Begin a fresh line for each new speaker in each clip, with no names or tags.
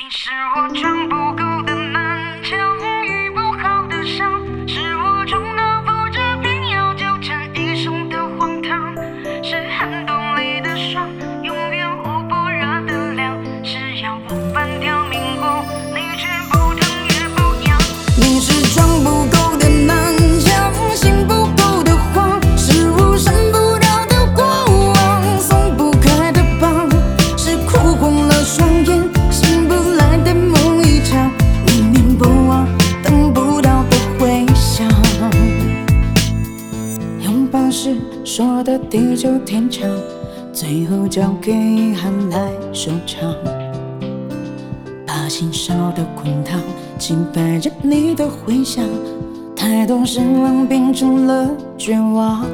是我装不够的满腔，愈不好的伤，是我重蹈覆辙，偏要纠缠一生的荒唐，是寒冬里的霜，永远捂不热的凉，是要我半条命活，你却不疼也不痒。
你是装不够的满腔，心不够的慌，是我删不掉的过往，松不开的绑，是哭红了双眼，醒不来的梦一场，念念不忘，等不到的回响。拥抱时说的地久天长，最后交给遗憾来收场。把心烧的滚烫，期待着你的回响，太多失望变成了绝望。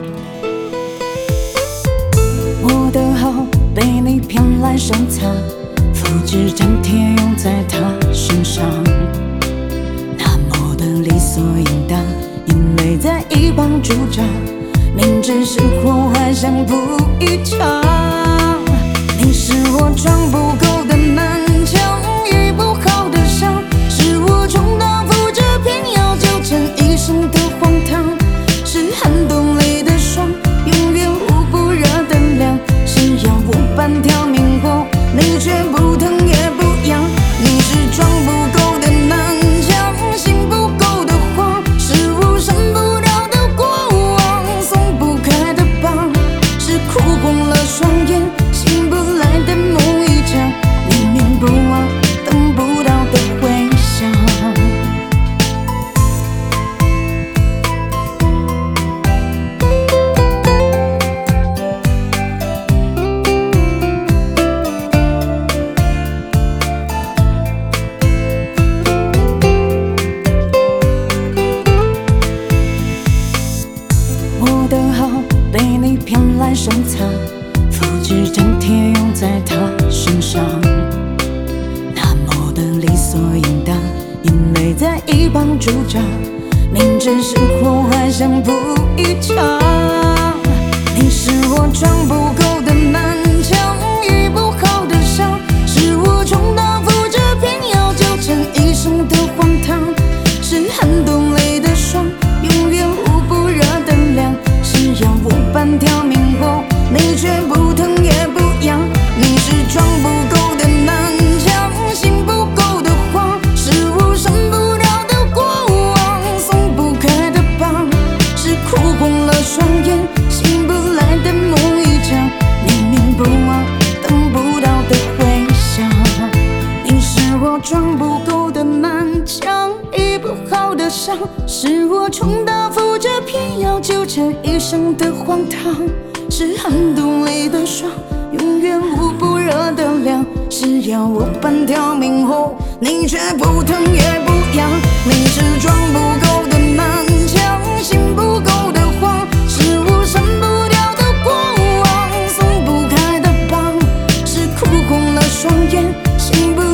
我的好被你骗来收藏，复制粘贴用在他身上，那么的理所应当，眼泪在一旁助长，明知是祸还相扑一场。你是我装不够的满腔，愈不好的伤，是我重蹈覆辙，偏要纠缠一生的荒唐，是寒冬里的霜，永远捂不热的凉，是要我半条命活，你却不疼也不痒。你是装不够的满腔，心不够的慌，是我删不掉的过往，松不开的绑，是哭红了双眼，醒不来的梦一场，念念不忘，等不到的回响。我的好被你骗来收藏，复制粘贴用在他身上，那么的理所应当，眼泪在一旁助长，明知是祸还相扑一场。你是我装不够的满腔，愈不好的伤，是我重蹈覆辙，偏要纠缠一生的荒唐，是寒冬里的霜，永远捂不热的凉，是要我半条命活，你却不疼也不痒。你是装不够的满腔，心不够的慌，是我删不掉的过往，松不开的绑，是哭红了双眼，醒不来的梦一场，念念不忘，等不到的回响。你是我装不够的满腔，愈不好的伤，是我重蹈覆辙，偏要纠缠一生的荒唐，是寒冬里的霜，永远捂不热的凉，是要我半条命活，你却不疼也不痒。你是装不够的满腔，心不够的慌，是我删不掉的过往，松不开的绑，是哭红了双眼，醒不